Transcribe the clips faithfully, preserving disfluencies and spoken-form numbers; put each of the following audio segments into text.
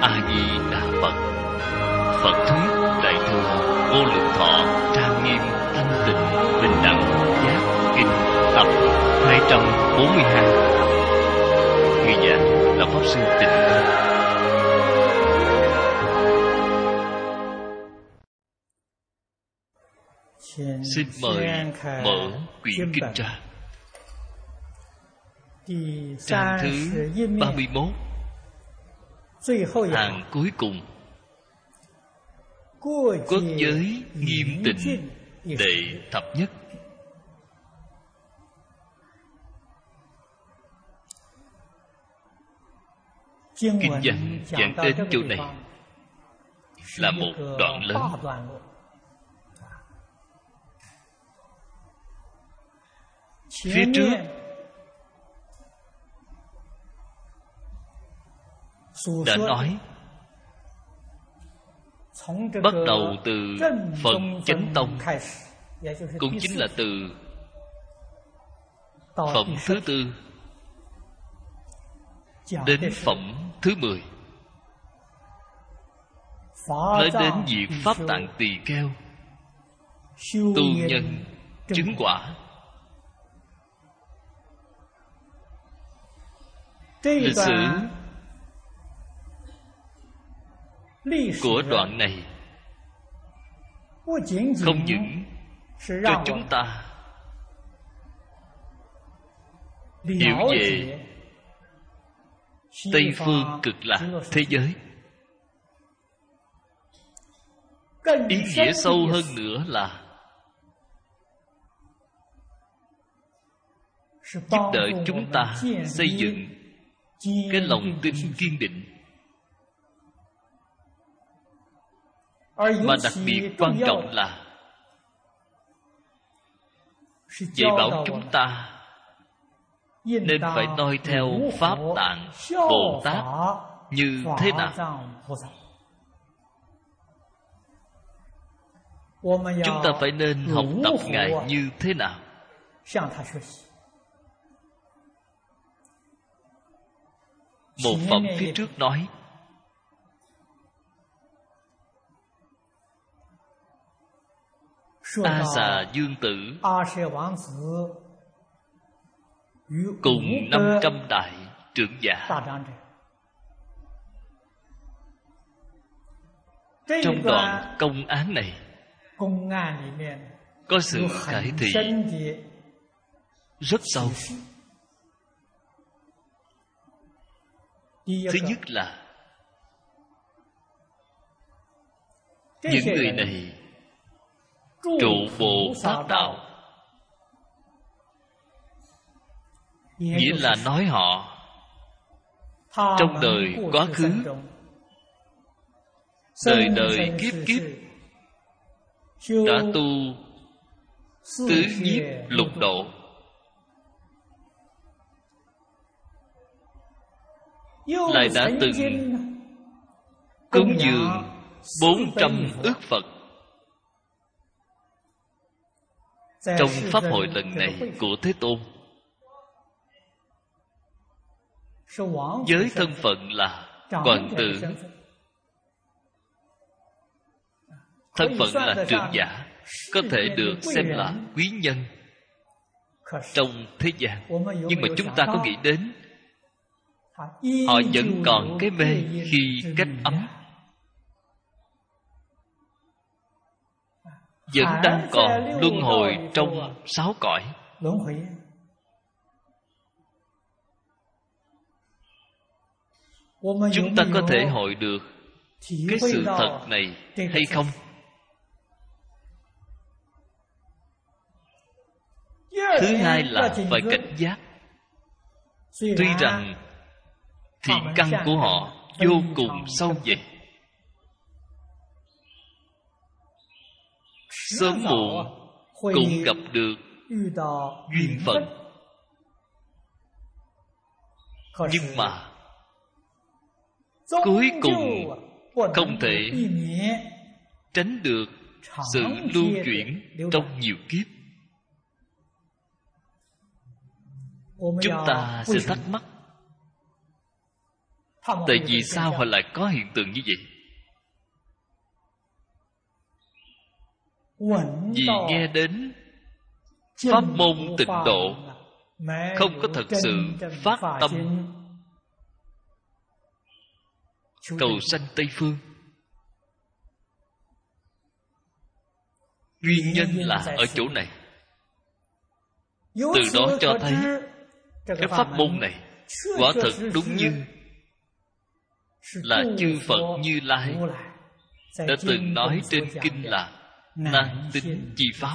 A Di Đà Phật. Phật thuyết Đại thừa Vô Lượng Thọ trang nghiêm thanh tịnh bình đẳng giác kinh tập hai trăm bốn mươi hai. Người giảng là Pháp Sư Tịnh Tâm. Xin mời mở quyển kinh ra. Trang thứ ba mươi mốt, hàng cuối cùng. Quốc giới nghiêm tịnh đệ thập nhất. Kinh văn giảng đến chỗ này là một đoạn lớn. Phía trước đã nói, bắt đầu từ Phật Chánh Tông, cũng chính là từ phẩm thứ tư đến phẩm thứ mười, nói đến việc Pháp Tạng Tỳ Kheo tu nhân chứng quả. Lịch sử của đoạn này không những cho chúng ta hiểu về Tây phương Cực Lạc thế giới, ý nghĩa sâu hơn nữa là giúp đỡ chúng ta xây dựng cái lòng tin kiên định. Mà đặc biệt quan trọng là dạy bảo chúng ta nên phải noi theo Pháp Tạng Bồ Tát như thế nào. Chúng ta phải nên học tập Ngài như thế nào. Một phẩm phía trước nói, A Xà Dương Tử cùng năm trăm đại trưởng giả. Trong đoạn công án này có sự khải thị rất sâu. Thứ nhất là những người này trụ bộ Pháp đạo, nghĩa là nói họ trong đời quá khứ, đời đời kiếp kiếp đã tu tứ nhiếp lục độ, lại đã từng cúng dường bốn trăm ức Phật. Trong pháp hội lần này của Thế Tôn, với thân phận là hoàng tử, thân phận là trưởng giả, có thể được xem là quý nhân trong thế gian. Nhưng mà chúng ta có nghĩ đến họ vẫn còn cái mê khi cách ấm, vẫn đang còn luân hồi trong sáu cõi. Chúng ta có thể hội được cái sự thật này hay không? Thứ hai là phải cảnh giác. Tuy rằng thiện căn của họ vô cùng sâu dày, sớm muộn cũng gặp được duyên phận, nhưng mà cuối cùng không thể tránh được sự lưu chuyển trong nhiều kiếp. Chúng ta sẽ thắc mắc, Tại vì sao họ lại có hiện tượng như vậy? Vì nghe đến pháp môn tịnh độ, không có thật sự phát tâm cầu sanh Tây Phương. Nguyên nhân là ở chỗ này. Từ đó cho thấy cái pháp môn này quả thật đúng như là chư Phật Như Lai đã từng nói trên kinh là nan tín chi pháp.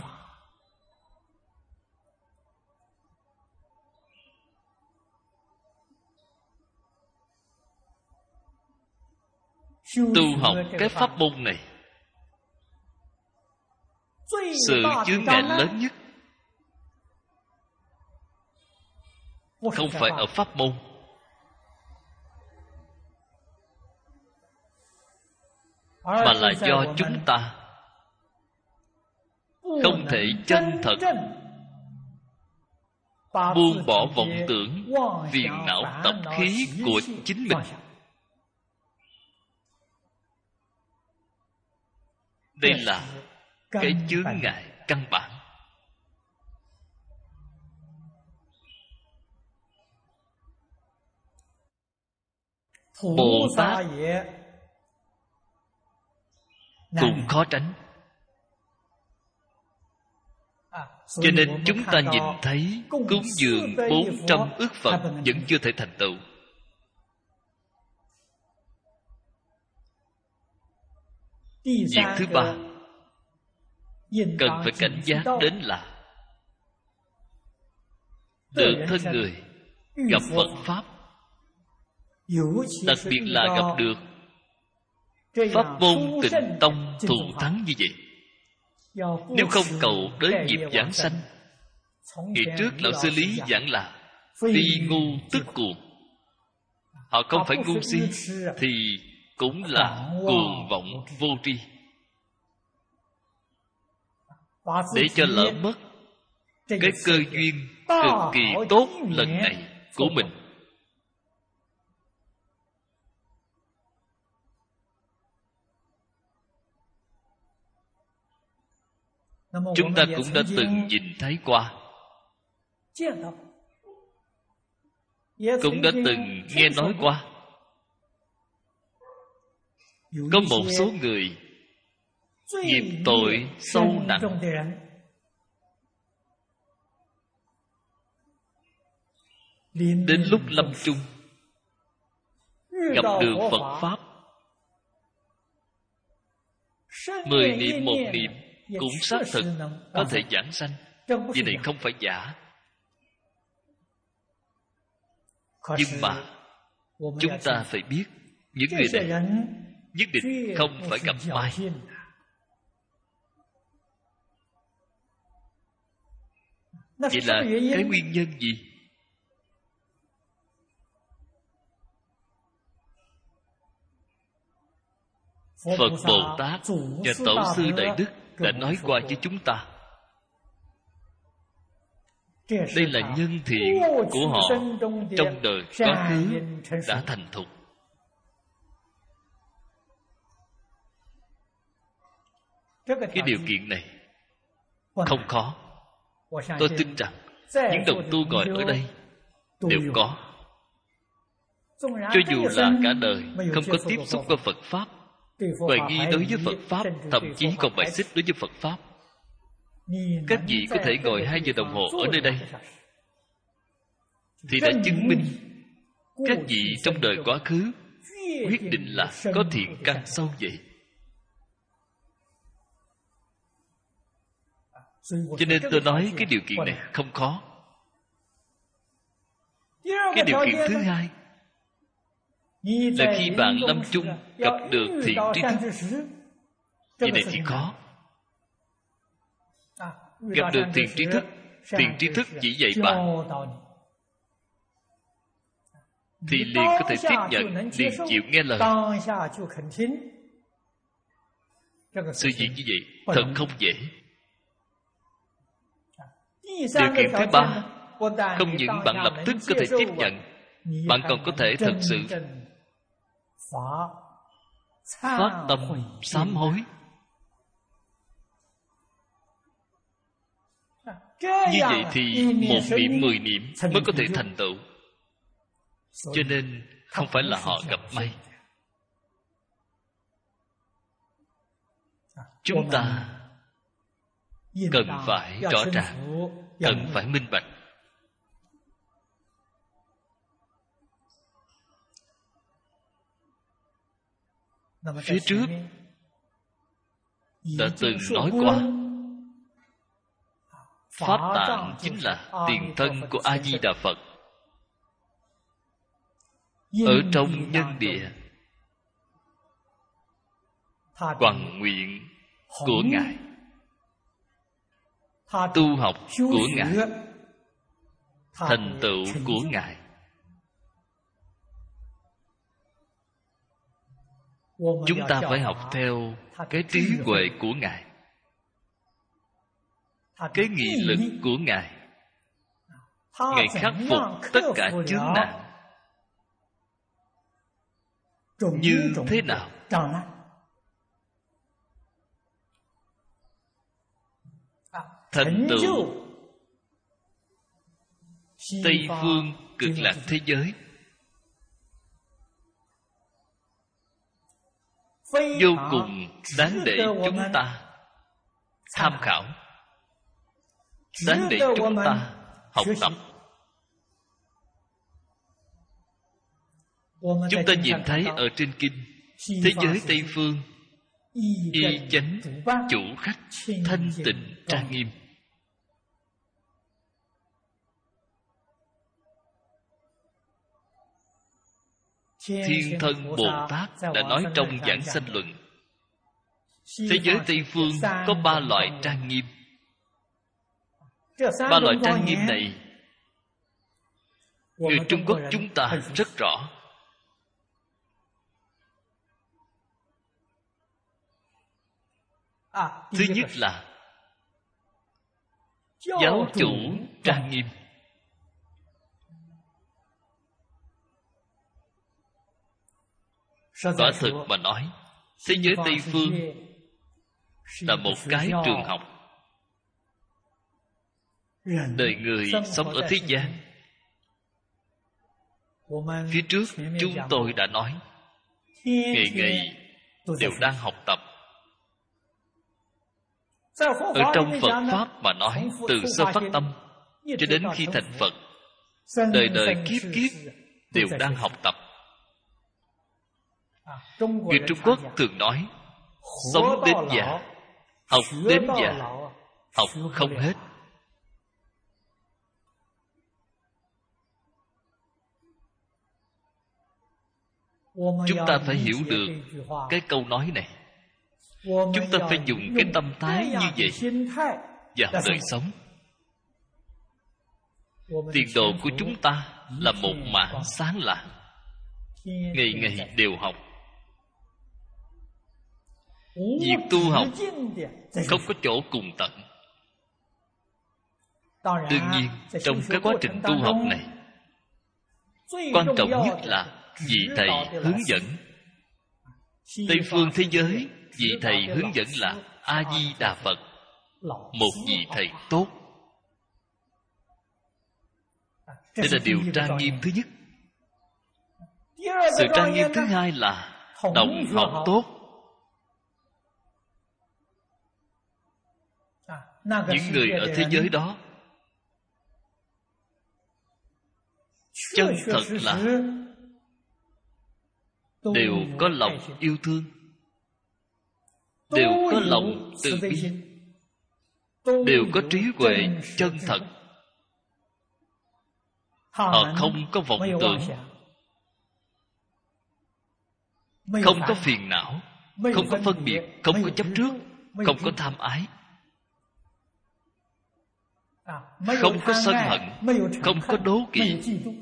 Tu học cái pháp môn này, sự chướng ngại lớn nhất không phải ở pháp môn, mà là do chúng ta không thể chân thật buông bỏ vọng tưởng, phiền não tập khí của chính mình. Đây là cái chướng ngại căn bản. Bồ Tát cũng khó tránh. Cho nên chúng ta nhìn thấy cúng dường bốn trăm ức Phật vẫn chưa thể thành tựu. Việc thứ ba cần phải cảnh giác đến là tự thân người gặp Phật Pháp, đặc biệt là gặp được pháp môn Tịnh Tông thù thắng như vậy. Nếu không cầu đới nghiệp giảng sanh, ngày trước Lão Sư Lý giảng là phi ngu tức cuồng. Họ không phải ngu si thì cũng là cuồng vọng vô tri. Để cho lỡ mất cái cơ duyên cực kỳ tốt lần này của mình. Chúng ta cũng đã từng nhìn thấy qua, cũng đã từng nghe nói qua. Có một số người nghiệp tội sâu nặng, đến lúc lâm chung gặp được Phật Pháp, mười niệm một niệm cũng xác thực có thể giảng sanh. Vì này không phải giả. Nhưng mà chúng ta phải biết những người này nhất định không phải gặp may. Vậy là cái nguyên nhân gì? Phật Bồ Tát và Tổ sư Đại Đức đã nói qua với chúng ta. Đây là nhân thiện của họ trong đời quá khứ đã thành thục. Cái điều kiện này không khó. Tôi tin rằng những đồng tu ngồi ở đây đều có. Cho dù là cả đời không có tiếp xúc với Phật Pháp, hoài nghi đối với Phật Pháp, thậm chí còn bài xích đối với Phật Pháp, các vị có thể ngồi hai giờ đồng hồ ở nơi đây thì đã chứng minh các vị trong đời quá khứ quyết định là có thiện căn sâu vậy. Cho nên tôi nói cái điều kiện này không khó. Cái điều kiện thứ hai là khi bạn lâm chung gặp được thiện tri thức. Vì này thì khó. Gặp được thiện tri thức, thiện tri thức chỉ dạy bạn thì liền có thể tiếp nhận, liền chịu nghe lời. Sự việc như vậy thật không dễ. Điều kiện thứ ba, không những bạn lập tức có thể tiếp nhận, bạn còn có thể thật sự phát tâm sám hối. Như vậy thì một niệm mười niệm mới có thể thành tựu. Cho nên không phải là họ gặp may. Chúng ta cần phải rõ ràng, cần phải minh bạch. Phía trước đã từng nói qua, Pháp Tạng chính là tiền thân của A Di Đà Phật. Ở trong nhân địa, hoằng nguyện của Ngài, tu học của Ngài, thành tựu của Ngài. Chúng ta phải học theo cái trí huệ của Ngài, cái nghị lực của Ngài. Ngài khắc phục tất cả chướng nạn như thế nào? Thành tựu Tây phương cực lạc thế giới, vô cùng đáng để chúng ta tham khảo, đáng để chúng ta học tập. Chúng ta nhìn thấy ở trên kinh, thế giới Tây phương y chánh chủ khách, thanh tịnh trang nghiêm. Thiên Thân Bồ Tát đã nói trong Giảng Sanh Luận, thế giới Tây phương có ba loại trang nghiêm. Ba loại trang nghiêm này, người Trung Quốc chúng ta rất rõ. Thứ nhất là giáo chủ trang nghiêm. Quả thực mà nói, thế giới Tây phương là một cái trường học. Đời người sống ở thế gian, phía trước chúng tôi đã nói, ngày ngày đều đang học tập. Ở trong Phật Pháp mà nói, từ sơ phát tâm cho đến khi thành Phật, đời đời kiếp kiếp đều đang học tập. Người Trung Quốc thường nói, sống đến già, học đến già, học không hết. Chúng ta phải hiểu được cái câu nói này. Chúng ta phải dùng cái tâm thái như vậy vào đời sống. Tiền đồ của chúng ta là một mảng sáng lạng, ngày ngày đều học. Việc tu học không có chỗ cùng tận. Đương nhiên, trong cái quá trình tu học này, quan trọng nhất là vị thầy hướng dẫn. Tây phương thế giới, vị thầy hướng dẫn là A Di Đà Phật, một vị thầy tốt. Đây là điều trang nghiêm thứ nhất. Sự trang nghiêm thứ hai là đồng học tốt. Những người ở thế giới đó chân thật là đều có lòng yêu thương, đều có lòng từ bi, đều có trí huệ chân thật. Họ không có vọng tưởng, không có phiền não, không có phân biệt, không có chấp trước, không có tham ái, không có sân hận, không có đố kỵ.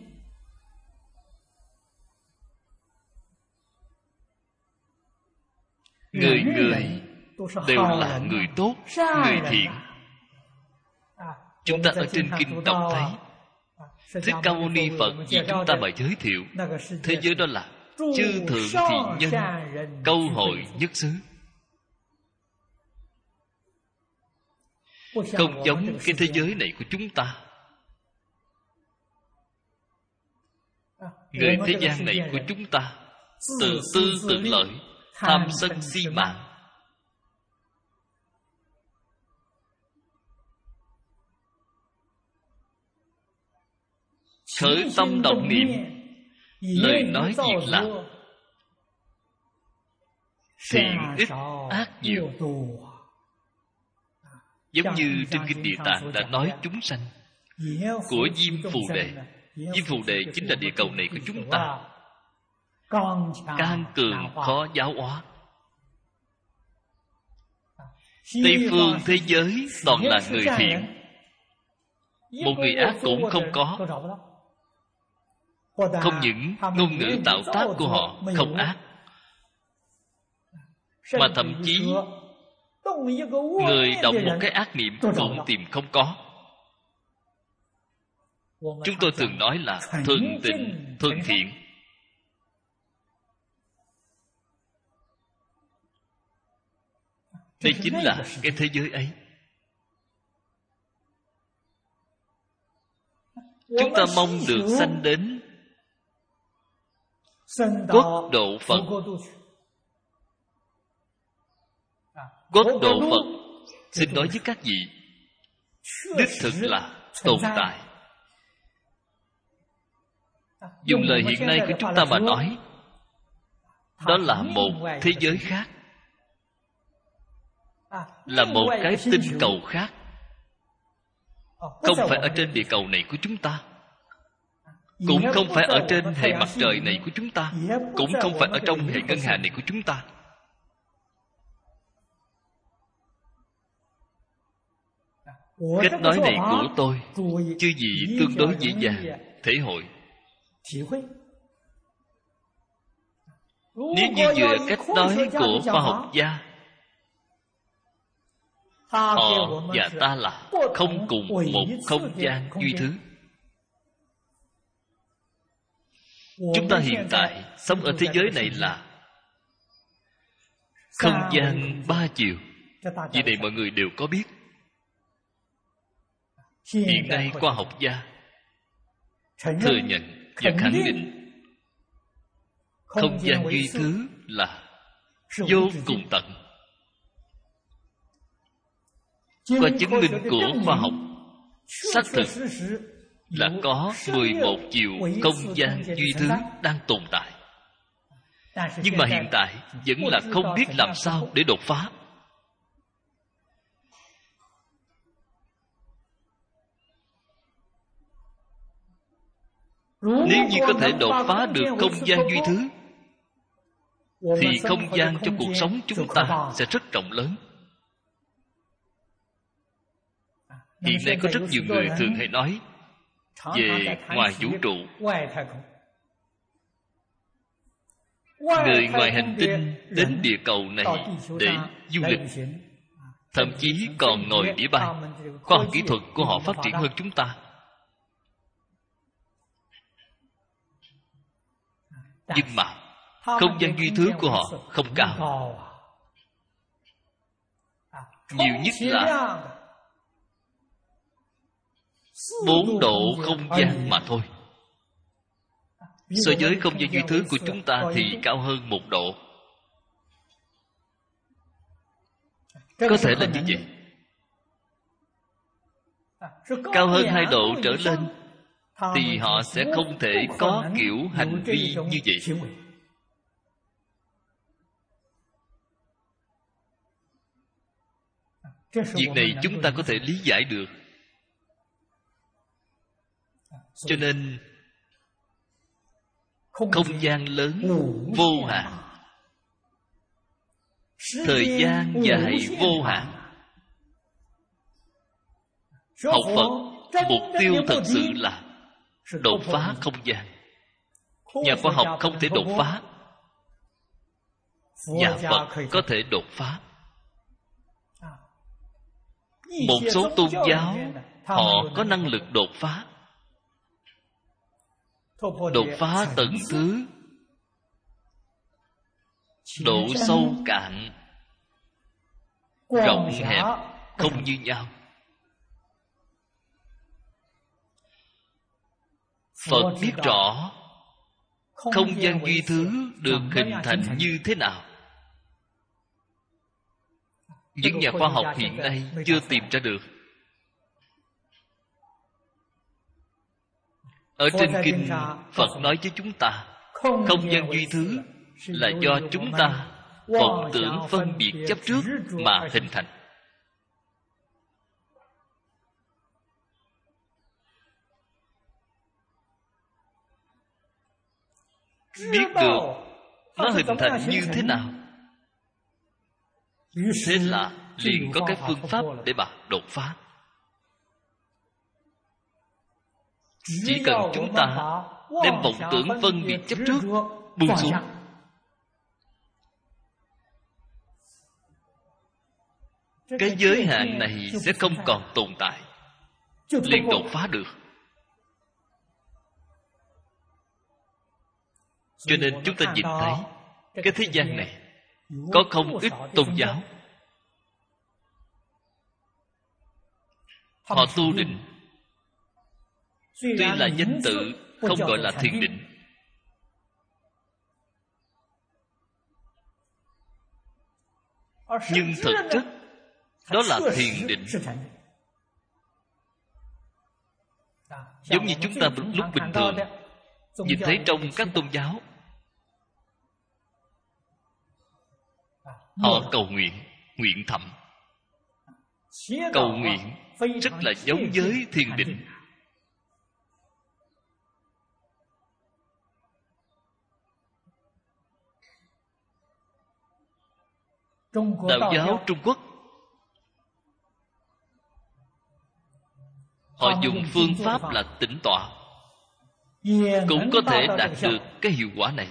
Người người đều là người tốt, người thiện. Chúng ta ở trên kinh đọc thấy Thích Ca Mâu Ni Phật vì chúng ta mà giới thiệu, thế giới đó là chư thượng thiện nhân câu hội nhất xứ. Không giống cái thế giới này của chúng ta. Người thế gian này của chúng ta tự tư tự lợi, tham sân si mạng, khởi tâm động niệm, lời nói việc làm, thiện ít ác nhiều. Giống như trên kinh Địa Tạng đã nói chúng sanh của Diêm Phù Đề. Diêm Phù Đề chính là địa cầu này của chúng ta, can cường khó giáo hóa. Tây phương thế giới toàn là người thiện, một người ác cũng không có. Không những ngôn ngữ tạo tác của họ không ác, mà thậm chí người đọc một cái ác niệm cũng tìm không có. Chúng tôi thường nói là thuần tình, thuần thiện. Đây chính là cái thế giới ấy. Chúng ta mong được sanh đến quốc độ Phật. Quốc độ Phật, xin nói với các vị, đích thực là tồn tại. Dùng lời hiện nay của chúng ta mà nói, đó là một thế giới khác, là một cái tinh cầu khác, không phải ở trên địa cầu này của chúng ta, cũng không phải ở trên hệ mặt trời này của chúng ta, cũng không phải ở trong hệ ngân hà này của chúng ta. Cách nói này của tôi, chư vị tương đối dễ dàng thể hội. Nếu như dựa cách nói của khoa học gia, họ và ta là không cùng một không gian duy thứ. Chúng ta hiện tại sống ở thế giới này là không gian ba chiều. Vì này mọi người đều có biết. Hiện nay khoa học gia thừa nhận và khẳng định không gian duy thứ là vô cùng tận. Qua chứng minh của khoa học xác thực là có mười một triệu không gian duy thứ đang tồn tại. Nhưng mà hiện tại vẫn là không biết làm sao để đột phá. Nếu như có thể đột phá được không gian duy thứ, thì không gian trong cuộc sống chúng ta sẽ rất rộng lớn. Hiện nay có rất nhiều người thường hay nói về ngoài vũ trụ. Người ngoài hành tinh đến địa cầu này để du lịch, thậm chí còn ngồi đĩa bay. Khoa học kỹ thuật của họ phát triển hơn chúng ta. Nhưng mà không gian duy thứ của họ không cao, nhiều nhất là bốn độ không gian mà thôi. So với không gian duy thứ của chúng ta thì cao hơn một độ. Có thể là như vậy. Cao hơn hai độ trở lên thì họ sẽ không thể có kiểu hành vi như vậy. Việc này chúng ta có thể lý giải được. Cho nên không gian lớn vô hạn, thời gian dài vô hạn. Học Phật mục tiêu thật sự là đột phá không gian. Nhà khoa học không thể đột phá, nhà Phật có thể đột phá. Một số tôn giáo họ có năng lực đột phá, đột phá tầng thứ độ sâu cạn, rộng hẹp không như nhau. Phật biết rõ không gian duy thứ được hình thành như thế nào. Những nhà khoa học hiện nay chưa tìm ra được. Ở trên kinh Phật nói với chúng ta, không gian duy thứ là do chúng ta vọng tưởng phân biệt chấp trước mà hình thành. Biết được nó hình thành như thế nào, thế là liền có cái phương pháp để mà đột phá. Chỉ cần chúng ta đem vọng tưởng phân biệt chấp trước buông xuống, cái giới hạn này sẽ không còn tồn tại, liền đột phá được. Cho nên chúng ta nhìn thấy cái thế gian này có không ít tôn giáo, họ tu định tuy là danh tự, không gọi là thiền định, nhưng thực chất đó là thiền định. Giống như chúng ta lúc bình thường nhìn thấy trong các tôn giáo, họ cầu nguyện, nguyện thầm. Cầu nguyện rất là giống với thiền định. Đạo giáo Trung Quốc, họ dùng phương pháp là tĩnh tọa, cũng có thể đạt được cái hiệu quả này.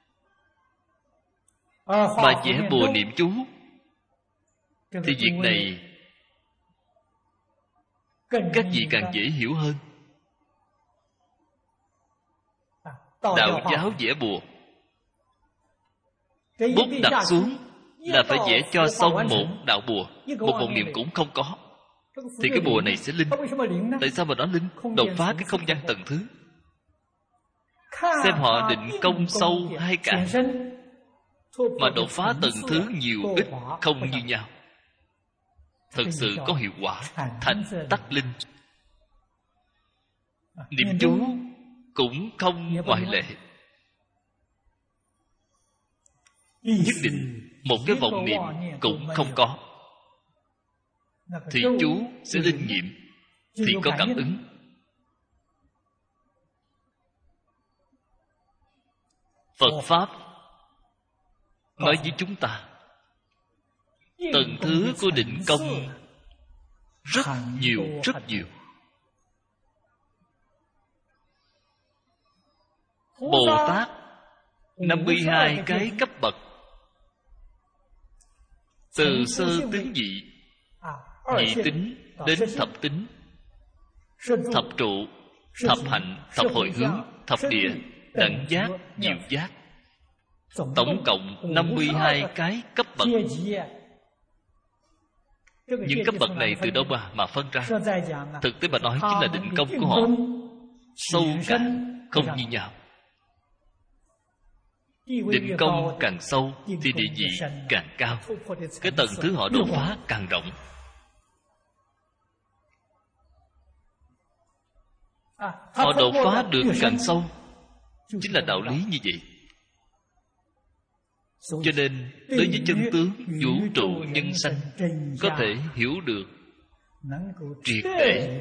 Mà vẽ bùa niệm chú thì việc này các vị càng dễ hiểu hơn. Đạo giáo vẽ bùa, bút đặt xuống là phải vẽ cho xong một đạo bùa, một bộ niệm cũng không có, thì cái bùa này sẽ linh. Tại sao mà nó linh? Đột phá cái không gian tầng thứ. Xem họ định công sâu hay cạn, mà đột phá tầng thứ nhiều ít không như nhau, thực sự có hiệu quả, thành tắc linh. Niệm chú cũng không ngoại lệ. Nhất định một cái vọng niệm cũng không có, thì chú sẽ linh nghiệm, thì có cảm ứng. Phật Pháp nói với chúng ta, tầng thứ của định công rất nhiều, rất nhiều. Bồ Tát năm mươi hai cái cấp bậc, từ sơ tính vị, nhị tính đến thập tính, thập trụ, thập hạnh, thập hồi hướng, thập địa, đẳng giác, diệu giác. Tổng cộng năm mươi hai cái cấp bậc. Những cấp bậc này từ đâu mà, mà phân ra? Thực tế mà nói chính là định công của họ sâu cạn không như nhau. Định công càng sâu thì địa vị càng cao, cái tầng thứ họ đột phá càng rộng. Họ đột phá được càng sâu, chính là đạo lý như vậy. Cho nên đối với chân tướng vũ trụ nhân sanh có thể hiểu được triệt để.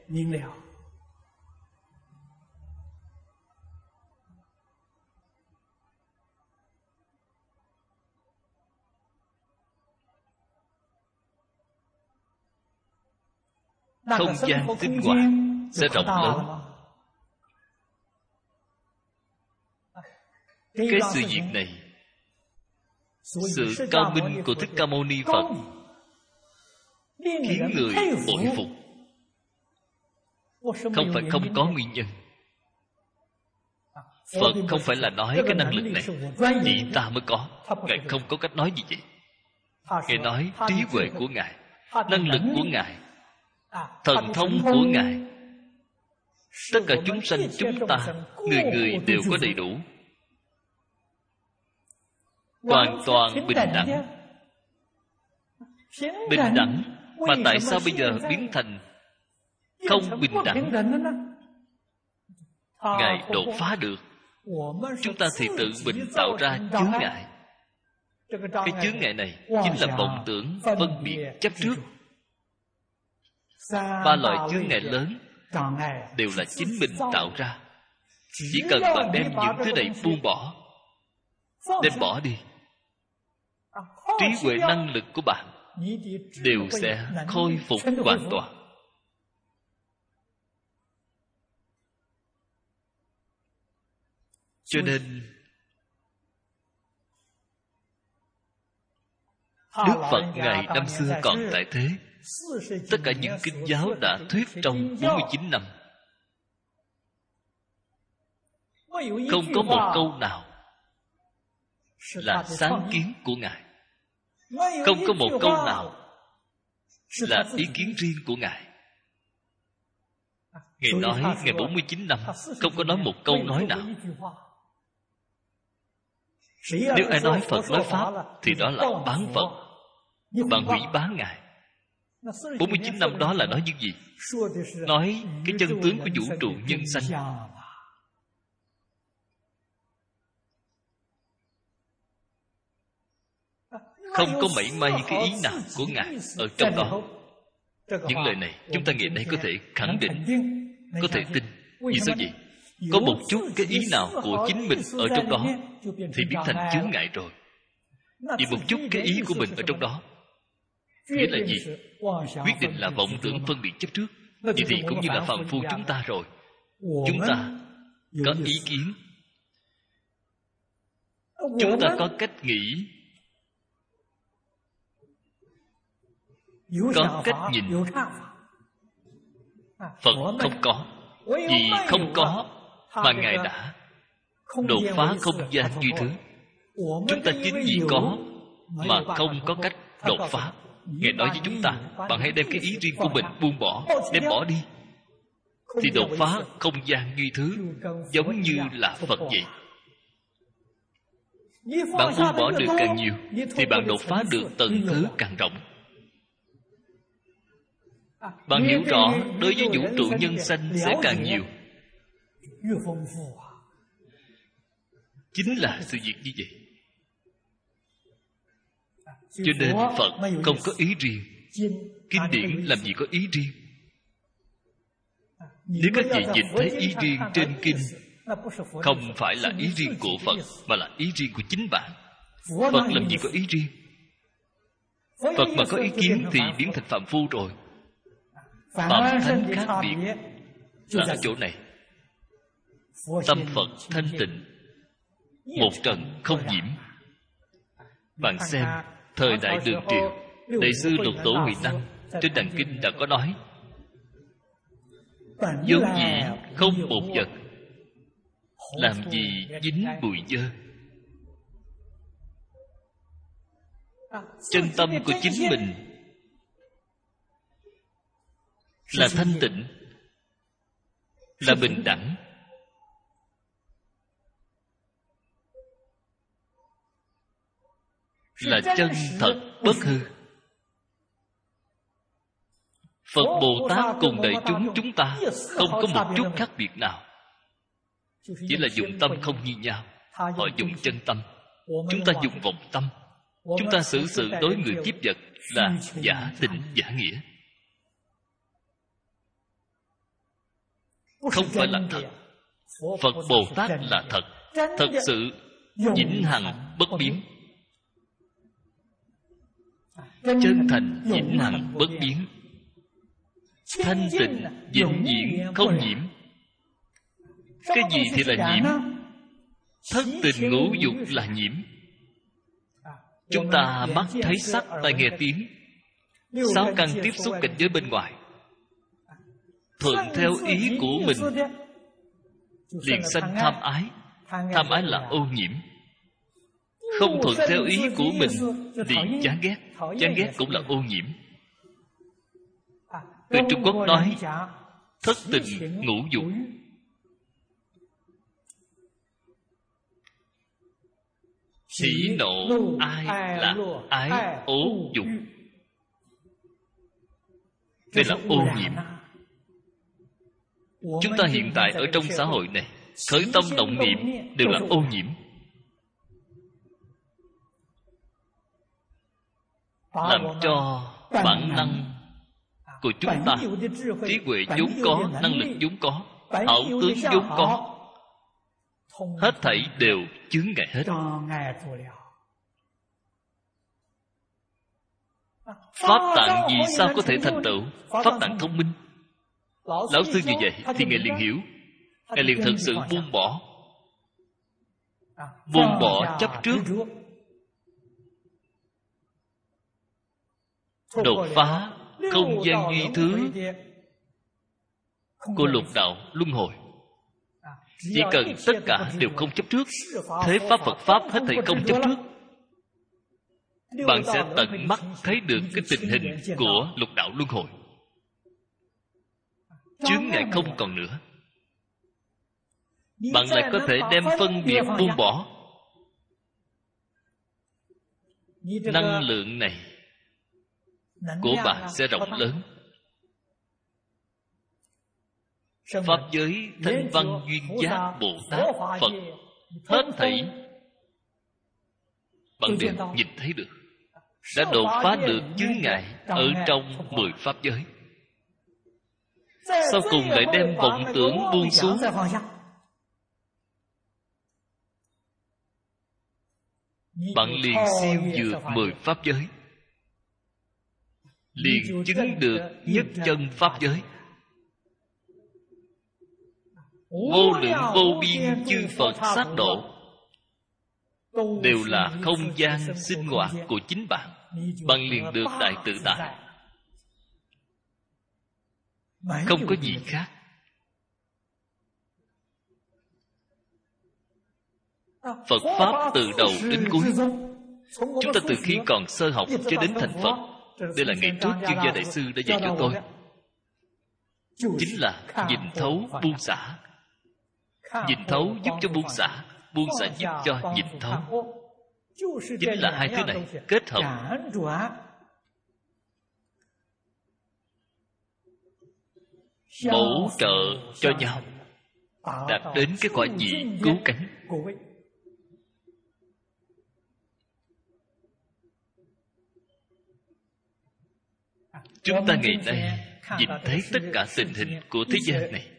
Không gian tinh ngoài sẽ rộng lớn. Cái sự việc này, sự cao minh của Thích Ca Mâu Ni Phật khiến người bội phục. Không phải không có nguyên nhân. Phật không phải là nói cái năng lực này chỉ ta mới có. Ngài không có cách nói gì vậy. Ngài nói trí huệ của Ngài, năng lực của Ngài, thần thông của Ngài, tất cả chúng sanh chúng ta, người người đều có đầy đủ, hoàn toàn bình đẳng. Bình đẳng mà tại sao bây giờ biến thành không bình đẳng? Ngài đột phá được, chúng ta thì tự mình tạo ra chướng ngại. Cái chướng ngại này chính là vọng tưởng, phân biệt, chấp trước. Ba loại chướng ngại lớn đều là chính mình tạo ra. Chỉ cần bạn đem những thứ này buông bỏ, đem bỏ đi, trí huệ năng lực của bạn đều sẽ khôi phục hoàn toàn. Cho nên Đức Phật Ngài năm xưa còn tại thế, tất cả những kinh giáo đã thuyết trong bốn mươi chín năm. Không có một câu nào là sáng kiến của Ngài, không có một câu nào là ý kiến riêng của Ngài. Ngài nói Ngài bốn mươi chín năm không có nói một câu nói nào. Nếu ai nói Phật nói Pháp thì đó là bán Phật, bạn hủy bán Ngài. Bốn mươi chín năm đó là nói những gì? Nói cái chân tướng của vũ trụ nhân sanh. Không có mảy may cái ý nào của Ngài ở trong đó. Những lời này chúng ta ngày nay có thể khẳng định, có thể tin. Vì sao vậy? Có một chút cái ý nào của chính mình ở trong đó thì biến thành chướng ngại rồi. Vì một chút cái ý của mình ở trong đó, nghĩa là gì? Quyết định là vọng tưởng, phân biệt, chấp trước. Vậy thì cũng như là phàm phu chúng ta rồi. Chúng ta có ý kiến, chúng ta có cách nghĩ, có cách nhìn. Phật không có. Vì không có mà Ngài đã đột phá không gian duy thứ. Chúng ta chính vì có mà không có cách đột phá. Ngài nói với chúng ta, bạn hãy đem cái ý riêng của mình buông bỏ, đem bỏ đi, thì đột phá không gian duy thứ, giống như là Phật vậy. Bạn buông bỏ được càng nhiều thì bạn đột phá được tầng thứ càng rộng. Bạn hiểu rõ đối với vũ trụ nhân sanh sẽ càng nhiều. Chính là sự việc như vậy. Cho nên Phật không có ý riêng. Kinh điển làm gì có ý riêng? Nếu các vị nhìn thấy ý riêng trên kinh, không phải là ý riêng của Phật, mà là ý riêng của chính bạn. Phật làm gì có ý riêng? Phật mà có ý kiến thì biến thành phạm phu rồi. Phạm thánh khác biệt là ở chỗ này. Tâm Phật thanh tịnh, một trần không nhiễm. Bạn xem thời đại Đường Triều, Đại sư Lục Tổ Huệ Năng trên đàn kinh đã có nói: vốn dĩ không một vật, làm gì dính bụi dơ. Chân tâm của chính mình là thanh tịnh, là bình đẳng, là chân thật bất hư. Phật Bồ Tát cùng đại chúng chúng ta không có một chút khác biệt nào, chỉ là dụng tâm không như nhau. Họ dùng chân tâm, chúng ta dùng vọng tâm. Chúng ta xử sự đối người tiếp vật là giả tình giả nghĩa, không phải là thật. Phật Bồ Tát là thật, thật sự vĩnh hằng bất biến, chân thành vĩnh hằng bất biến, thanh tịnh vĩnh viễn không nhiễm. Cái gì thì là nhiễm? Thất tình ngũ dục là nhiễm. Chúng ta mắt thấy sắc, tai nghe tiếng, sáu căn tiếp xúc cảnh giới bên ngoài, thuận theo ý của mình liền sanh tham ái. Tham ái là ô nhiễm. Không thuận theo ý của mình thì chán ghét. Chán ghét cũng là ô nhiễm. Người Trung Quốc nói thất tình ngũ dục. Hỉ nộ ai lạc ái ố dục. Đây là ô nhiễm. Chúng ta hiện tại ở trong xã hội này, khởi tâm động niệm đều là ô nhiễm. Làm cho bản năng của chúng ta, trí huệ vốn có, năng lực vốn có, ảo tướng vốn có, hết thảy đều chướng ngại hết. Pháp tạng vì sao có thể thành tựu? Pháp tạng thông minh. Lão sư như vậy thì Ngài liền hiểu. Ngài liền thật sự buông bỏ. Buông bỏ chấp trước, đột phá không gian duy thứ của lục đạo luân hồi. Chỉ cần tất cả đều không chấp trước, thế pháp Phật Pháp hết thảy không chấp trước, bạn sẽ tận mắt thấy được cái tình hình của lục đạo luân hồi. Chướng ngại không còn nữa. Bạn lại có thể đem phân biệt buông bỏ. Năng lượng này của bạn sẽ rộng lớn. Pháp giới Thanh Văn Duyên Giác Bồ Tát Phật, hết thảy bạn đều nhìn thấy được, đã đột phá được chướng ngại ở trong mười pháp giới. Sau cùng lại đem vọng tưởng buông xuống. Bạn liền siêu vượt mười pháp giới, liền chứng được nhất chân pháp giới. Vô lượng vô biên chư Phật sát độ đều là không gian sinh hoạt của chính bạn. Bạn liền được đại tự tại, không có gì khác. Phật Pháp từ đầu đến cuối, chúng ta từ khi còn sơ học cho đến thành Phật, đây là ngày trước Chương Gia Đại Sư đã dạy cho tôi, chính là nhìn thấu buông xả. Nhìn thấu giúp cho buông xả, buông xả giúp cho nhìn thấu. Chính là hai thứ này kết hợp, bổ trợ cho nhau, đạt đến cái quả vị cứu cánh. Chúng ta ngày nay nhìn thấy tất cả tình hình của thế gian này,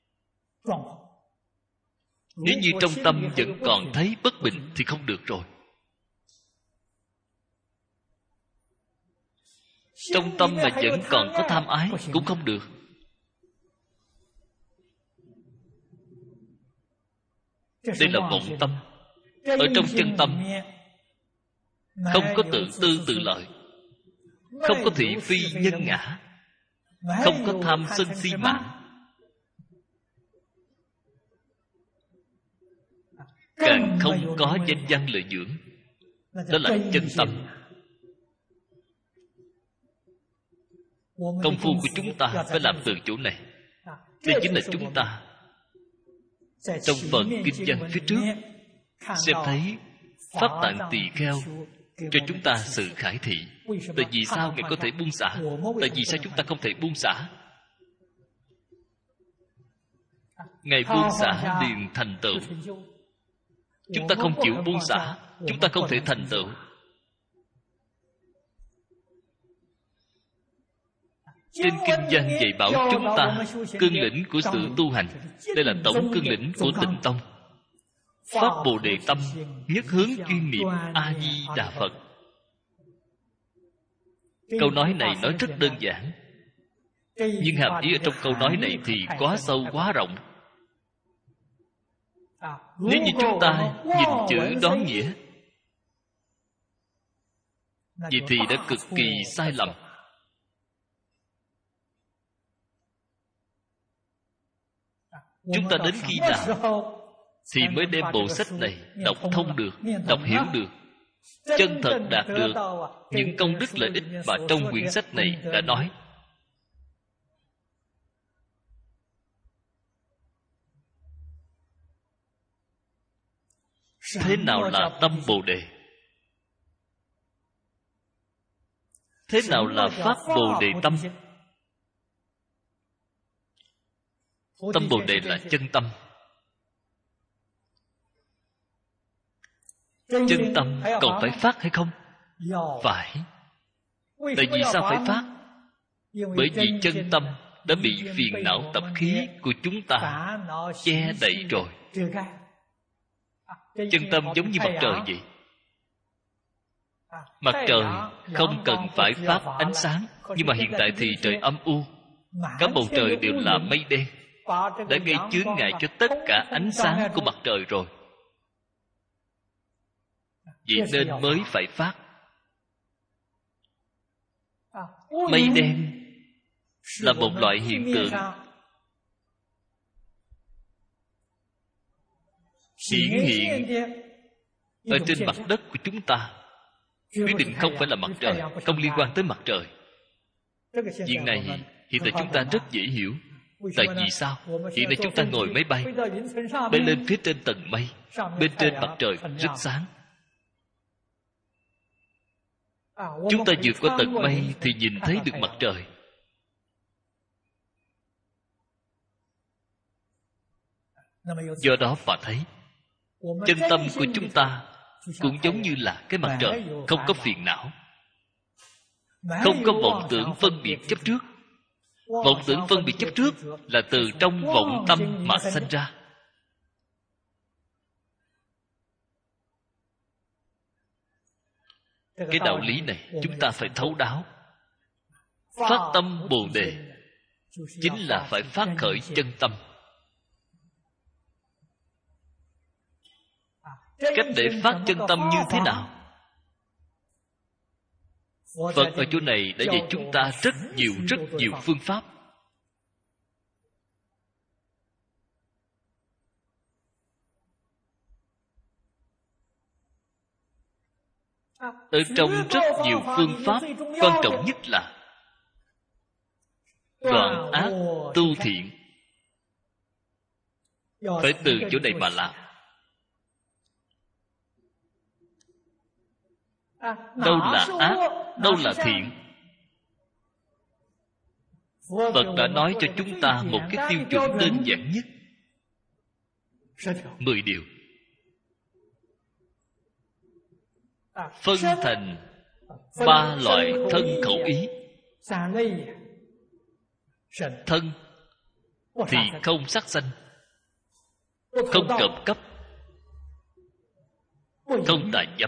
nếu như trong tâm vẫn còn thấy bất bình thì không được rồi. Trong tâm mà vẫn còn có tham ái cũng không được. Đây là vọng tâm. Ở trong chân tâm không có tự tư tự lợi, không có thị phi nhân ngã, không có tham sân si mạng, càng không có danh văn lợi dưỡng. Đó là chân tâm. Công phu của chúng ta phải làm từ chỗ này. Đây chính là chúng ta trong phần kinh văn phía trước xem thấy Pháp Tạng Tỳ Kheo cho chúng ta sự khải thị. Tại vì sao Ngài có thể buông xả? Tại vì sao chúng ta không thể buông xả? Ngài buông xả liền thành tựu. Chúng ta không chịu buông xả, chúng ta không thể thành tựu. Trên kinh văn dạy bảo chúng ta cương lĩnh của sự tu hành. Đây là tổng cương lĩnh của Tịnh Tông. Phát Bồ Đề tâm, nhất hướng chuyên niệm A Di Đà Phật. Câu nói này nói rất đơn giản, nhưng hàm ý ở trong câu nói này thì quá sâu quá rộng. Nếu như chúng ta nhìn chữ đoán nghĩa, vậy thì đã cực kỳ sai lầm. Chúng ta đến khi nào thì mới đem bộ sách này đọc thông được, đọc hiểu được, chân thật đạt được những công đức lợi ích mà trong quyển sách này đã nói. Thế nào là tâm Bồ Đề? Thế nào là Pháp Bồ Đề tâm? Tâm Bồ Đề là chân tâm. Chân tâm còn phải phát hay không? Phải. Tại vì sao phải phát? Bởi vì chân tâm đã bị phiền não tập khí của chúng ta che đậy rồi. Chân tâm giống như mặt trời vậy. Mặt trời không cần phải phát ánh sáng, nhưng mà hiện tại thì trời âm u, cả bầu trời đều là mây đen, đã gây chướng ngại cho tất cả ánh sáng của mặt trời rồi. Vậy nên mới phải phát. Mây đen là một loại hiện tượng hiển hiện ở trên mặt đất của chúng ta, quyết định không phải là mặt trời, không liên quan tới mặt trời. Chuyện này hiện tại chúng ta rất dễ hiểu. Tại vì sao? Hiện nay chúng ta ngồi máy bay, bay lên phía trên tầng mây, bên trên mặt trời rất sáng. Chúng ta vượt qua tầng mây thì nhìn thấy được mặt trời. Do đó mà thấy chân tâm của chúng ta cũng giống như là cái mặt trời, không có phiền não, không có vọng tưởng phân biệt chấp trước. Vọng tưởng phân biệt chấp trước là từ trong vọng tâm mà sanh ra. Cái đạo lý này chúng ta phải thấu đáo. Phát tâm Bồ Đề chính là phải phát khởi chân tâm. Cách để phát chân tâm như thế nào? Phật ở chỗ này đã dạy chúng ta rất nhiều rất nhiều phương pháp. Ở trong rất nhiều phương pháp, quan trọng nhất là đoạn ác tu thiện. Phải từ chỗ này mà làm. Đâu là ác, đâu là thiện? Phật đã nói cho chúng ta một cái tiêu chuẩn đơn giản nhất. Mười điều. Phân thành ba loại thân khẩu ý. Thân thì không sát sanh, không trộm cắp, không tà dâm.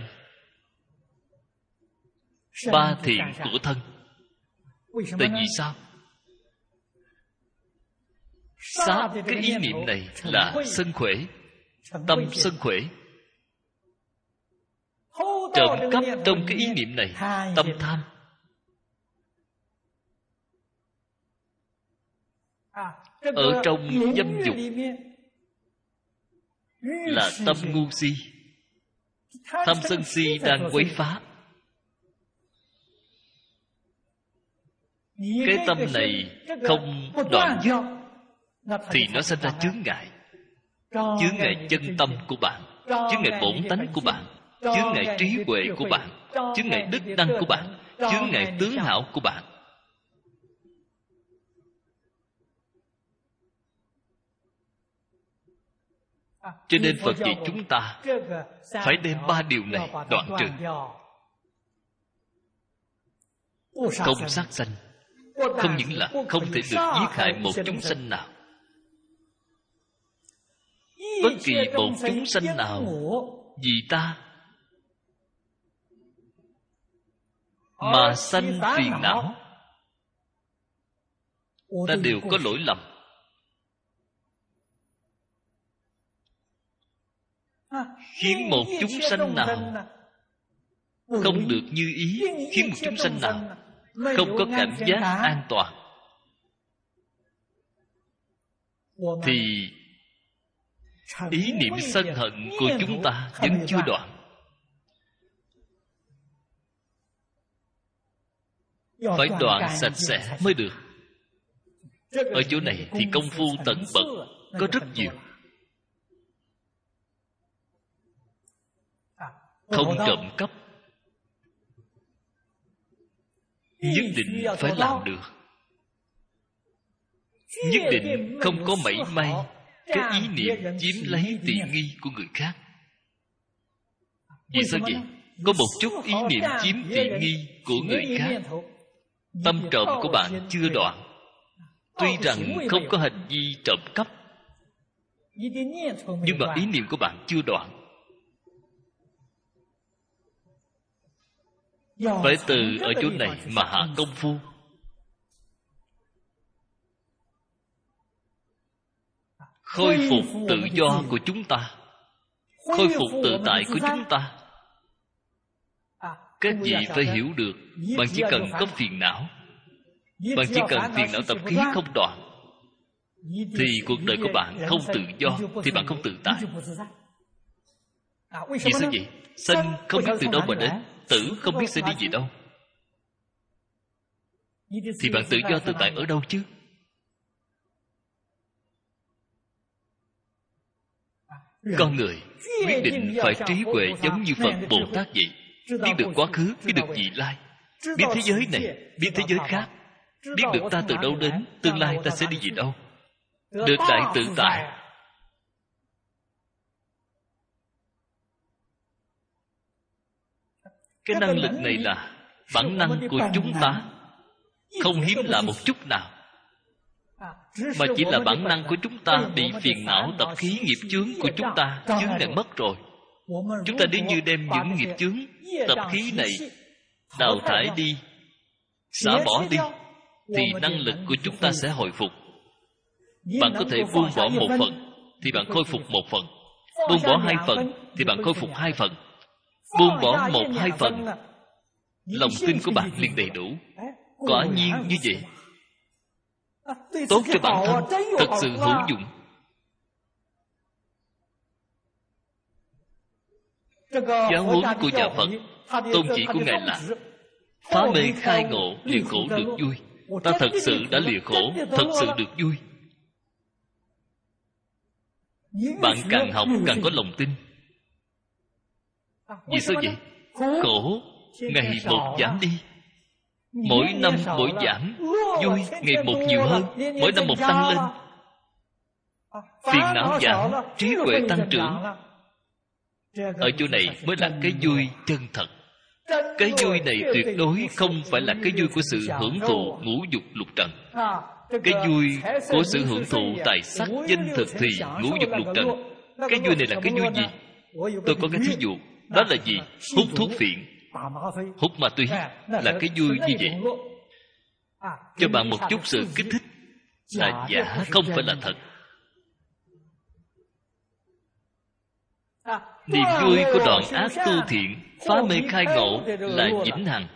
Ba thiện của thân. Tại vì sao? Sát cái ý niệm này là sân khỏe, tâm sân khỏe. Trộm cắp trong cái ý niệm này, tâm tham. Ở trong dâm dục là tâm ngu si. Tham sân si đang quấy phá. Cái tâm này không đoạn dứt thì nó sinh ra chướng ngại. Chướng ngại chân tâm của bạn, chướng ngại bổn tánh của bạn, chướng ngại trí huệ của bạn, chướng ngại đức năng của bạn, chướng ngại tướng hảo của bạn. Cho nên Phật dạy chúng ta phải đem ba điều này đoạn trừ. Không sát sanh, không những là không thể được giết hại một chúng sanh nào. Bất kỳ một chúng sanh nào vì ta mà sanh phiền não, ta đều có lỗi lầm. Khiến một chúng sanh nào không được như ý, khiến một chúng sanh nào không có cảm giác an toàn, thì ý niệm sân hận của chúng ta vẫn chưa đoạn. Phải đoạn sạch sẽ mới được. Ở chỗ này thì công phu tận bậc có rất nhiều. Không trộm cắp nhất định phải làm được. Nhất định không có mảy may cái ý niệm chiếm lấy tiện nghi của người khác. Vì sao vậy? Có một chút ý niệm chiếm tiện nghi của người khác, tâm trộm của bạn chưa đoạn. Tuy rằng không có hành vi trộm cắp, nhưng mà ý niệm của bạn chưa đoạn. Phải từ ở chỗ này mà hạ công phu. Khôi phục tự do của chúng ta, khôi phục tự tại của chúng ta. Các vị phải hiểu được, bạn chỉ cần có phiền não, bạn chỉ cần phiền não tập khí không đoạn, thì cuộc đời của bạn không tự do, thì bạn không tự tại. Vì sao vậy? Sanh không biết từ đâu mà đến, tử không biết sẽ đi về đâu, thì bạn tự do tự tại ở đâu chứ? Con người quyết định phải trí huệ giống như Phật Bồ Tát vậy, biết được quá khứ, biết được vị lai, biết thế giới này, biết thế giới khác, biết được ta từ đâu đến, tương lai ta sẽ đi về đâu, được đại tự tại. Cái năng lực này là bản năng của chúng ta, không hiếm lạ một chút nào, mà chỉ là bản năng của chúng ta bị phiền não tập khí nghiệp chướng của chúng ta chướng ngại mất rồi. Chúng ta nếu như đem những nghiệp chướng tập khí này đào thải đi, xả bỏ đi, thì năng lực của chúng ta sẽ hồi phục. Bạn có thể buông bỏ một phần thì bạn khôi phục một phần, buông bỏ hai phần thì bạn khôi phục hai phần. Buông bỏ một hai phần, lòng tin của bạn liền đầy đủ. Quả nhiên như vậy, tốt cho bản thân, thật sự hữu dụng. Giáo huấn của nhà Phật, tôn chỉ của Ngài là phá mê khai ngộ, lìa khổ được vui. Ta thật sự đã lìa khổ, thật sự được vui. Bạn càng học càng có lòng tin. Vì sao vậy? Khổ ngày một giảm đi, mỗi năm mỗi giảm, vui ngày một nhiều hơn, mỗi năm một tăng lên. Phiền não giảm, trí huệ tăng trưởng. Ở chỗ này mới là cái vui chân thật. Cái vui này tuyệt đối không phải là cái vui của sự hưởng thụ ngũ dục lục trần. Cái vui của sự hưởng thụ tài sắc danh thực thì ngũ dục lục trần. Cái vui này là cái vui gì? Tôi có cái thí dụ. Đó là gì? Hút thuốc phiện, hút ma túy là cái vui như vậy. Cho bạn một chút sự kích thích là giả, không phải là thật. Niềm vui của đoạn ác tu thiện, phá mê khai ngộ là vĩnh hằng.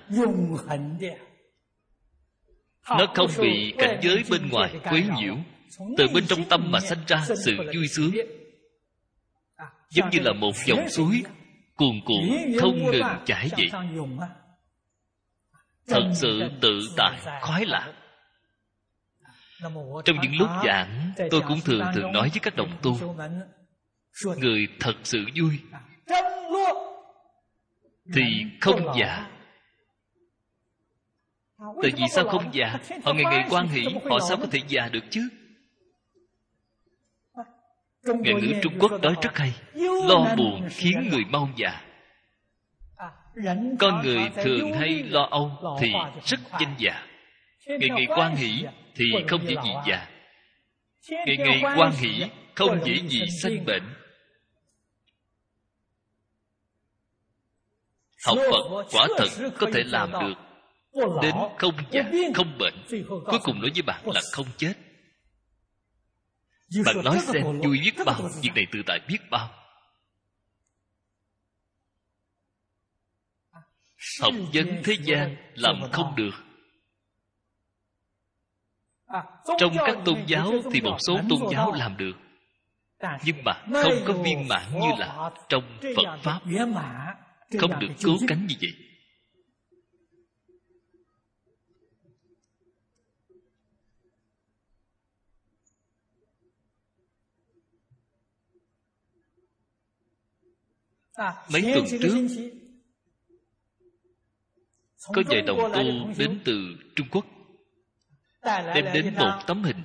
Nó không bị cảnh giới bên ngoài quấy nhiễu, từ bên trong tâm mà sanh ra sự vui sướng. Giống như là một dòng suối cuồn cuộn không ngừng chảy vậy. Thật sự tự tại khoái lạc. Trong những lúc giảng, tôi cũng thường thường nói với các đồng tu, người thật sự vui thì không già. Tại vì sao không già? Họ ngày ngày hoan hỷ, họ sao có thể già được chứ? Ngạn ngữ Trung Quốc nói rất hay, lo buồn khiến người mau già. Con người thường hay lo âu thì rất nhanh già. Ngày ngày hoan hỷ thì không dễ gì già. Ngày ngày hoan hỷ không dễ gì sanh bệnh. Học Phật quả thật có thể làm được đến không già, không bệnh. Cuối cùng nói với bạn là không chết. Bạn nói xem vui biết bao, việc này tự tại biết bao. Học vấn thế gian làm không được. Trong các tôn giáo thì một số tôn giáo làm được. Nhưng mà không có viên mãn như là trong Phật Pháp. Không được cố gắng như vậy. Mấy tuần trước có vài đồng tu đến từ Trung Quốc, đem đến một tấm hình,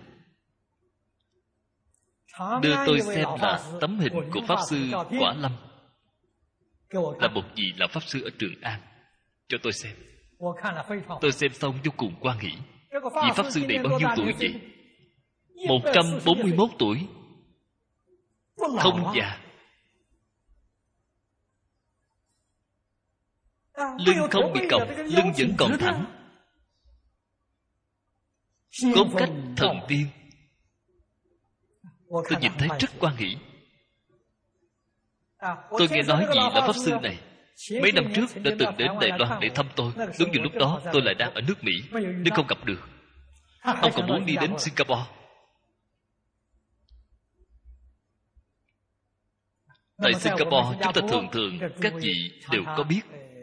đưa tôi xem là tấm hình của Pháp Sư Quả Lâm, là một vị là Pháp Sư ở Trường An, cho tôi xem. Tôi xem xong vô cùng hoan hỷ. Vị Pháp Sư này bao nhiêu tuổi vậy? Một trăm bốn mươi mốt tuổi, không già, lưng không bị còng, lưng vẫn còn thẳng, cốt cách thần tiên. Tôi nhìn thấy rất hoan hỷ. Tôi nghe nói vị là Pháp Sư này mấy năm trước đã từng đến Đài Loan để thăm tôi. Đúng như lúc đó tôi lại đang ở nước Mỹ, nên không gặp được. Ông còn muốn đi đến Singapore. Tại Singapore chúng ta thường thường các vị đều có biết,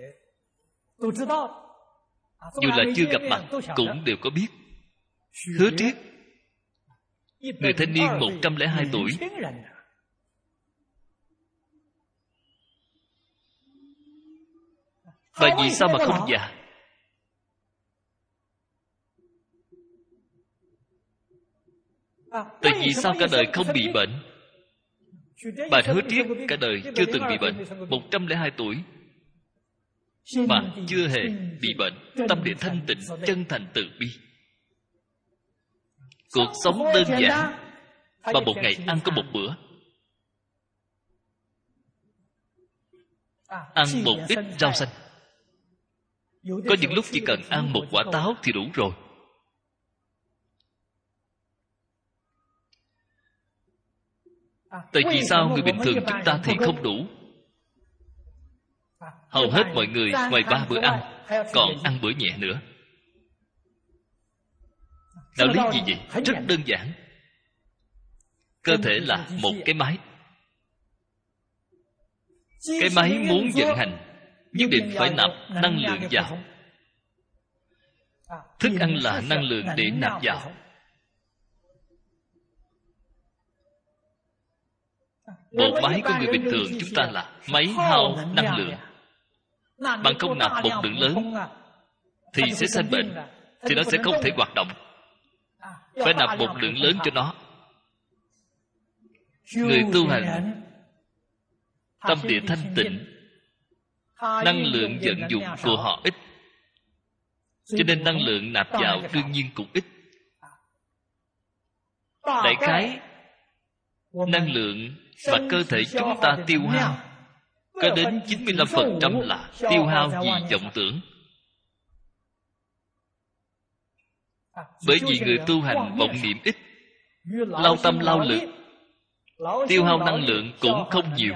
dù là chưa gặp mặt cũng đều có biết. Hứa Triết, người thanh niên một trăm lẻ hai tuổi, và vì sao mà không già? Tại vì sao cả đời không bị bệnh? Bà Hứa Triết cả đời chưa từng bị bệnh, một trăm lẻ hai tuổi mà chưa hề bị bệnh. Tâm địa thanh tịnh, chân thành từ bi, cuộc sống đơn giản, mà một ngày ăn có một bữa, ăn một ít rau xanh. Có những lúc chỉ cần ăn một quả táo thì đủ rồi. Tại vì sao người bình thường chúng ta thì không đủ? Hầu hết mọi người ngoài ba bữa ăn còn ăn bữa nhẹ nữa. Đạo lý gì vậy? Rất đơn giản. Cơ thể là một cái máy. Cái máy muốn vận hành nhất định phải nạp năng lượng vào. Thức ăn là năng lượng để nạp vào. Bộ máy của người bình thường chúng ta là máy hao năng lượng. Bạn không nạp một lượng lớn thì sẽ sanh bệnh, thì nó sẽ không thể hoạt động. Phải nạp một lượng lớn cho nó. Người tu hành tâm địa thanh tịnh, năng lượng vận dụng của họ ít, cho nên năng lượng nạp vào đương nhiên cũng ít. Đại khái năng lượng mà cơ thể chúng ta tiêu hao có đến chín mươi lăm phần trăm là tiêu hao vì vọng tưởng. Bởi vì người tu hành vọng niệm ít, lao tâm lao lực, tiêu hao năng lượng cũng không nhiều.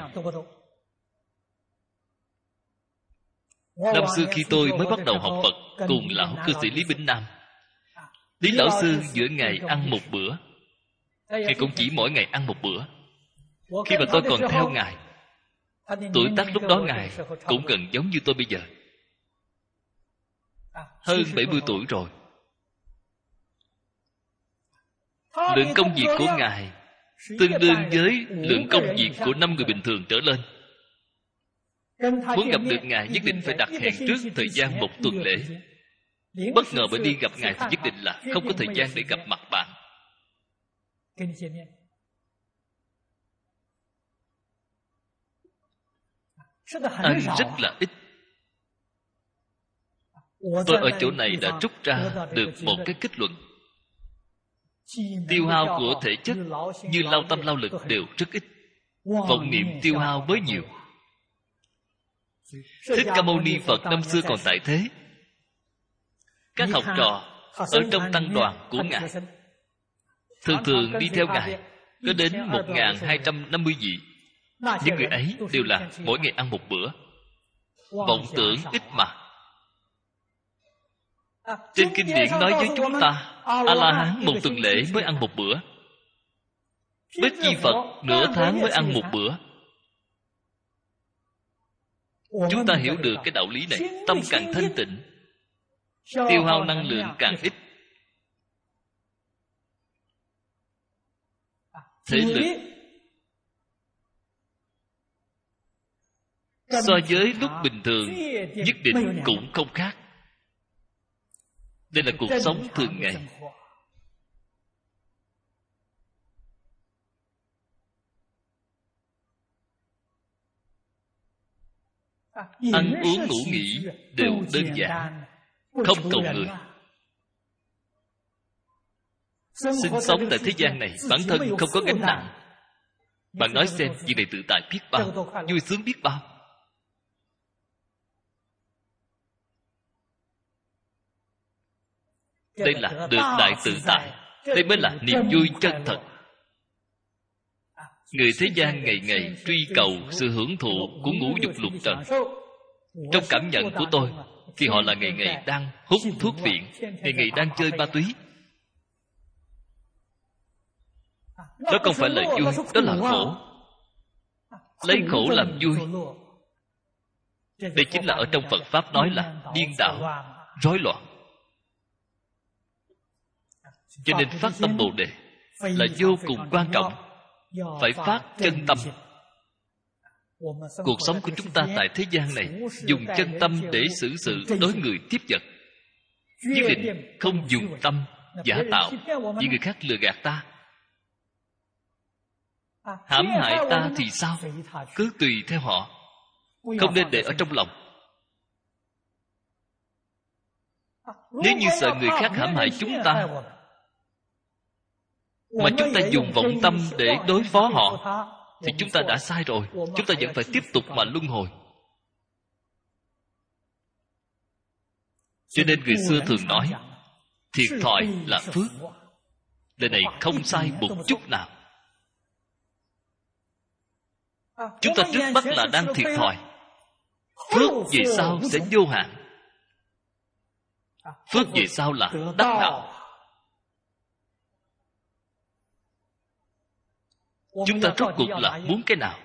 Năm xưa khi tôi mới bắt đầu học Phật cùng lão cư sĩ Lý Bính Nam, Lý lão sư giữa ngày ăn một bữa, Ngài cũng chỉ mỗi ngày ăn một bữa. Khi mà tôi còn theo Ngài, tuổi tác lúc đó Ngài cũng gần giống như tôi bây giờ, hơn bảy mươi tuổi rồi. Lượng công việc của Ngài tương đương với lượng công việc của năm người bình thường trở lên. Muốn gặp được Ngài nhất định phải đặt hẹn trước thời gian một tuần lễ. Bất ngờ bởi đi gặp Ngài thì nhất định là không có thời gian để gặp mặt bạn. Ăn rất là ít. Tôi ở chỗ này đã rút ra được một cái kết luận. Tiêu hao của thể chất như lao tâm lao lực đều rất ít, vọng niệm tiêu hao mới nhiều. Thích Ca Mâu Ni Phật năm xưa còn tại thế, các học trò ở trong tăng đoàn của Ngài thường thường đi theo Ngài có đến một nghìn hai trăm năm mươi vị. Những người ấy đều là mỗi ngày ăn một bữa. Vọng tưởng ít mà. Trên kinh điển nói với chúng ta, A-la-hán một tuần lễ mới ăn một bữa. Bích Chi Phật nửa tháng mới ăn một bữa. Chúng ta hiểu được cái đạo lý này. Tâm càng thanh tịnh, tiêu hao năng lượng càng ít, thể lực so với lúc bình thường nhất định cũng không khác. Đây là cuộc sống thường ngày. Ăn uống ngủ nghỉ đều đơn giản, không cầu người. Sinh sống tại thế gian này, bản thân không có gánh nặng. Bạn nói xem, việc này tự tại biết bao, vui sướng biết bao. Đây là được đại tự tại. Đây mới là niềm vui chân thật. Người thế gian ngày ngày truy cầu sự hưởng thụ của ngũ dục lục trần. Trong cảm nhận của tôi thì họ là ngày ngày đang hút thuốc viện, ngày ngày đang chơi ma túy. Đó không phải là vui, đó là khổ. Lấy khổ làm vui, đây chính là ở trong Phật Pháp nói là điên đảo, rối loạn. Cho nên phát tâm Bồ Đề là vô cùng quan trọng. Phải phát chân tâm. Cuộc sống của chúng ta tại thế gian này dùng chân tâm để xử sự đối người tiếp vật. Nhất định không dùng tâm giả tạo vì người khác lừa gạt ta, hãm hại ta thì sao? Cứ tùy theo họ, không nên để ở trong lòng. Nếu như sợ người khác hãm hại chúng ta, mà chúng ta dùng vọng tâm để đối phó họ, thì chúng ta đã sai rồi. Chúng ta vẫn phải tiếp tục mà luân hồi. Cho nên người xưa thường nói thiệt thòi là phước. Lời này không sai một chút nào. Chúng ta trước mắt là đang thiệt thòi. Phước về sau sẽ vô hạn. Phước về sau là đắc đạo. Chúng ta rốt cuộc là muốn cái nào?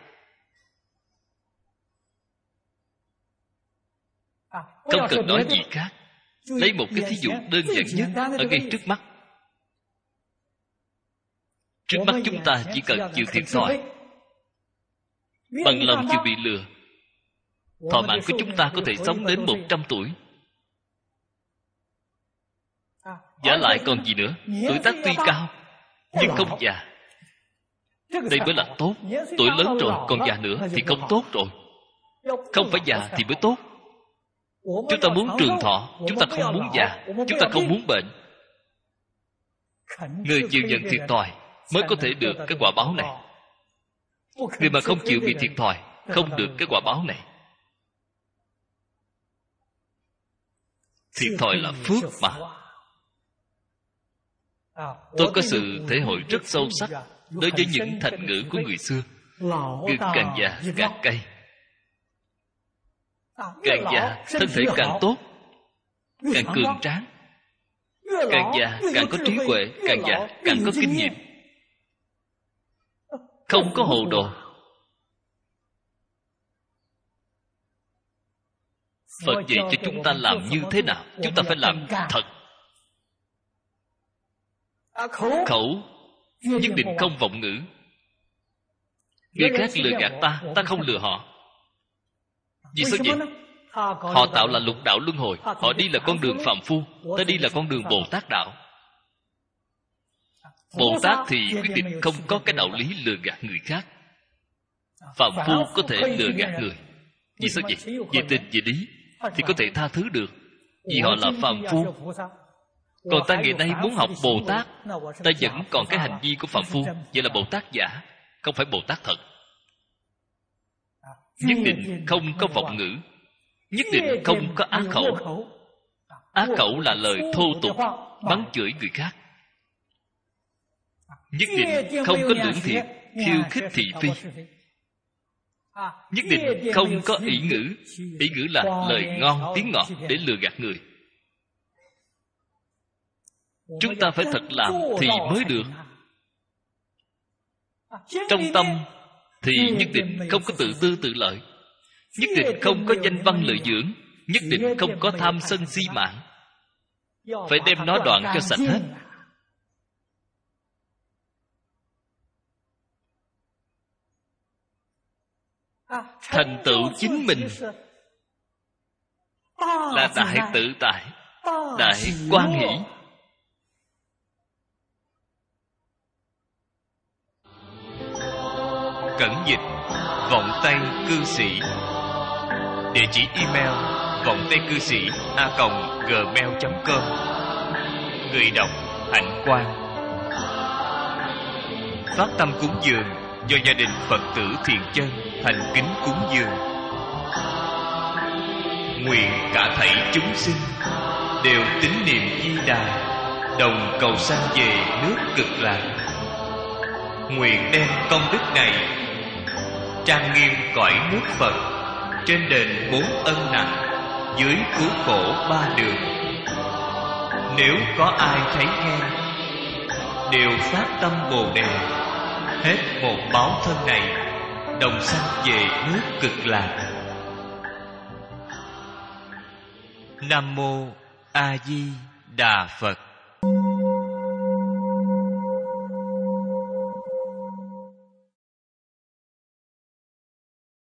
Không cần nói gì khác. Lấy một cái thí dụ đơn giản nhất ở ngay trước mắt. Trước mắt chúng ta chỉ cần chịu thiệt thòi, bằng lòng chịu bị lừa, thọ mạng của chúng ta có thể sống đến một trăm tuổi. Giả lại còn gì nữa? Tuổi tác tuy cao nhưng không già. Đây mới là tốt. Tuổi lớn rồi còn già nữa thì không tốt rồi. Không phải già thì mới tốt. Chúng ta muốn trường thọ, chúng ta không muốn già, chúng ta không muốn bệnh. Người chịu nhận thiệt thòi mới có thể được cái quả báo này. Người mà không chịu bị thiệt thòi không được cái quả báo này. Thiệt thòi là phước mà. Tôi có sự thể hội rất sâu sắc đối với những thành ngữ của người xưa. Người càng già càng cay, càng già thân thể càng tốt, càng cường tráng. Càng già càng có trí huệ, càng già càng có kinh nghiệm, không có hồ đồ. Phật dạy cho chúng ta làm như thế nào? Chúng ta phải làm thật. Khẩu nhất định không vọng ngữ. Người khác lừa gạt ta, ta không lừa họ. Vì sao vậy? Họ tạo là lục đạo luân hồi. Họ đi là con đường phàm phu, ta đi là con đường Bồ Tát đạo. Bồ Tát thì quyết định không có cái đạo lý lừa gạt người khác. Phàm phu có thể lừa gạt người. Vì sao vậy? Về tình về lý thì có thể tha thứ được, vì họ là phàm phu. Còn ta ngày nay muốn học Bồ Tát, ta vẫn còn cái hành vi của phàm phu. Vậy là Bồ Tát giả, không phải Bồ Tát thật. Nhất định không có vọng ngữ, nhất định không có ác khẩu. Ác khẩu là lời thô tục, mắng chửi người khác. Nhất định không có lưỡng thiệt, khiêu khích thị phi. Nhất định không có ỷ ngữ. Ỷ ngữ là lời ngon tiếng ngọt để lừa gạt người. Chúng ta phải thật làm thì mới được. Trong tâm thì nhất định không có tự tư tự lợi, nhất định không có danh văn lợi dưỡng, nhất định không có tham sân si mạng. Phải đem nó đoạn cho sạch hết. Thành tựu chính mình là đại tự tại, đại quan hỷ. Cẩn dịch Vọng Tây Cư Sĩ. Địa chỉ email vọng tây cư sĩ a còng gmail chấm com. Người đọc Hạnh Quang. Phát tâm cúng dường do gia đình Phật tử Thiện Chân thành kính cúng dường. Nguyện cả thảy chúng sinh đều tín niệm Di Đà, đồng cầu sanh về nước Cực Lạc. Nguyện đem công đức này trang nghiêm cõi nước Phật, trên đền bốn ân nặng, dưới cứu khổ ba đường. Nếu có ai thấy nghe, đều phát tâm Bồ Đề, hết một báo thân này, đồng sanh về nước Cực Lạc. Nam mô A Di Đà Phật.